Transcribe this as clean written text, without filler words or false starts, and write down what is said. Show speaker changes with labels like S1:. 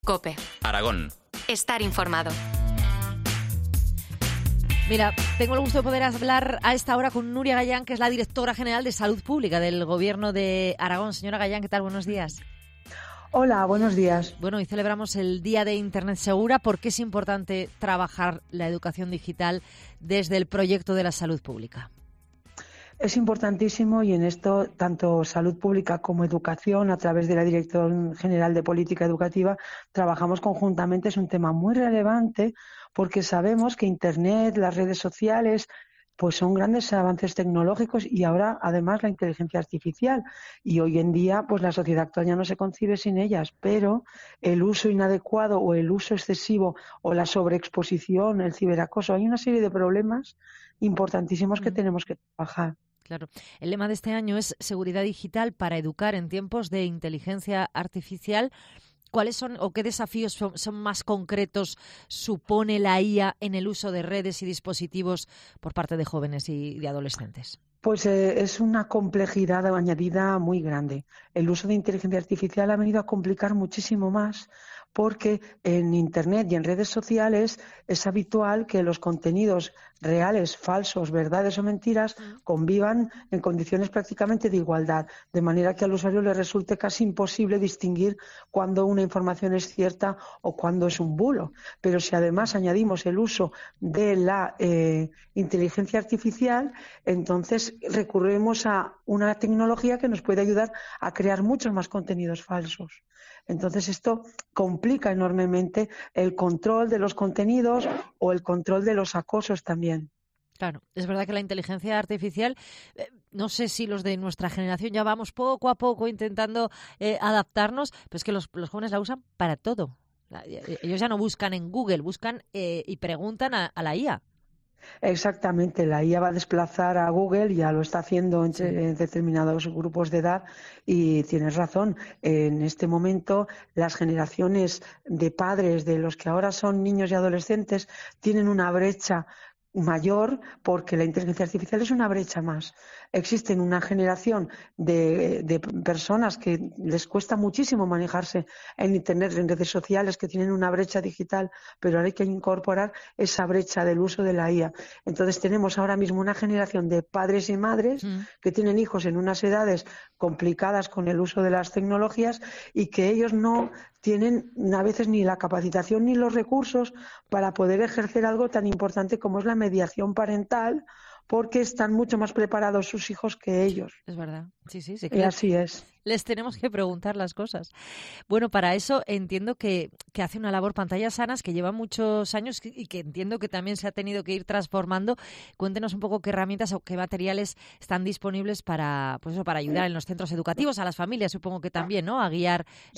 S1: COPE.
S2: Aragón.
S1: Estar informado.
S3: Mira, tengo el gusto de poder hablar a esta hora con Nuria Gallán, que es la directora general de Salud Pública del Gobierno de Aragón. Señora Gallán, ¿qué tal? Buenos días.
S4: Hola, buenos días.
S3: Bueno, hoy celebramos el Día de Internet Segura. ¿Por qué es importante trabajar la educación digital desde el proyecto de la salud pública?
S4: Es importantísimo y en esto tanto salud pública como educación a través de la Dirección General de Política Educativa trabajamos conjuntamente. Es un tema muy relevante porque sabemos que Internet, las redes sociales, pues son grandes avances tecnológicos y ahora además la inteligencia artificial. Y hoy en día pues la sociedad actual ya no se concibe sin ellas, pero el uso inadecuado o el uso excesivo o la sobreexposición, el ciberacoso, hay una serie de problemas importantísimos que tenemos que trabajar.
S3: Claro. El lema de este año es Seguridad Digital para educar en tiempos de inteligencia artificial. ¿Cuáles son o qué desafíos son más concretos supone la IA en el uso de redes y dispositivos por parte de jóvenes y de adolescentes?
S4: Pues es una complejidad añadida muy grande. El uso de inteligencia artificial ha venido a complicar muchísimo más porque en Internet y en redes sociales es habitual que los contenidos reales, falsos, verdades o mentiras convivan en condiciones prácticamente de igualdad, de manera que al usuario le resulte casi imposible distinguir cuándo una información es cierta o cuándo es un bulo. Pero si además añadimos el uso de la inteligencia artificial, entonces recurrimos a una tecnología que nos puede ayudar a crear muchos más contenidos falsos. Entonces esto complica enormemente el control de los contenidos o el control de los acosos también.
S3: Claro, es verdad que la inteligencia artificial, no sé si los de nuestra generación ya vamos poco a poco intentando adaptarnos, pero es que los jóvenes la usan para todo. Ellos ya no buscan en Google, buscan y preguntan a la IA.
S4: Exactamente, la IA va a desplazar a Google, ya lo está haciendo en determinados grupos de edad y tienes razón, en este momento las generaciones de padres de los que ahora son niños y adolescentes tienen una brecha mayor porque la inteligencia artificial es una brecha más. Existen una generación de personas que les cuesta muchísimo manejarse en Internet, en redes sociales, que tienen una brecha digital, pero ahora hay que incorporar esa brecha del uso de la IA. Entonces tenemos ahora mismo una generación de padres y madres que tienen hijos en unas edades complicadas con el uso de las tecnologías y que ellos no tienen a veces ni la capacitación ni los recursos para poder ejercer algo tan importante como es la mediación parental, porque están mucho más preparados sus hijos que ellos.
S3: Es verdad, sí,
S4: Así es.
S3: Les tenemos que preguntar las cosas. Bueno, para eso entiendo que hace una labor Pantallas Sanas que lleva muchos años y que entiendo que también se ha tenido que ir transformando. Cuéntenos un poco qué herramientas o qué materiales están disponibles para ayudar en los centros educativos, a las familias, supongo que también, ¿no? A guiar